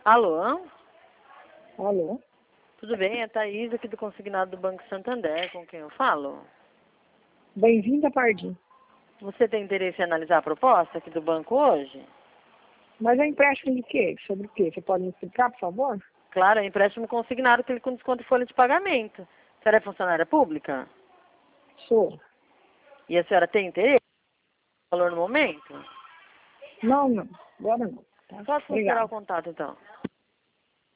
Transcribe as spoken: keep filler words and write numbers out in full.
Alô? Alô? Tudo bem? É a Thaís aqui do Consignado do Banco Santander, com quem eu falo. Bem-vinda, Pardim. Você tem interesse em analisar a proposta aqui do banco hoje? Mas é empréstimo de quê? Sobre o quê? Você pode me explicar, por favor? Claro, é empréstimo consignado que ele com desconto de folha de pagamento. A senhora é funcionária pública? Sou. E a senhora tem interesse no valor no momento? Não, não. Agora não. Tá? Posso considerar o Obrigada. contato, então?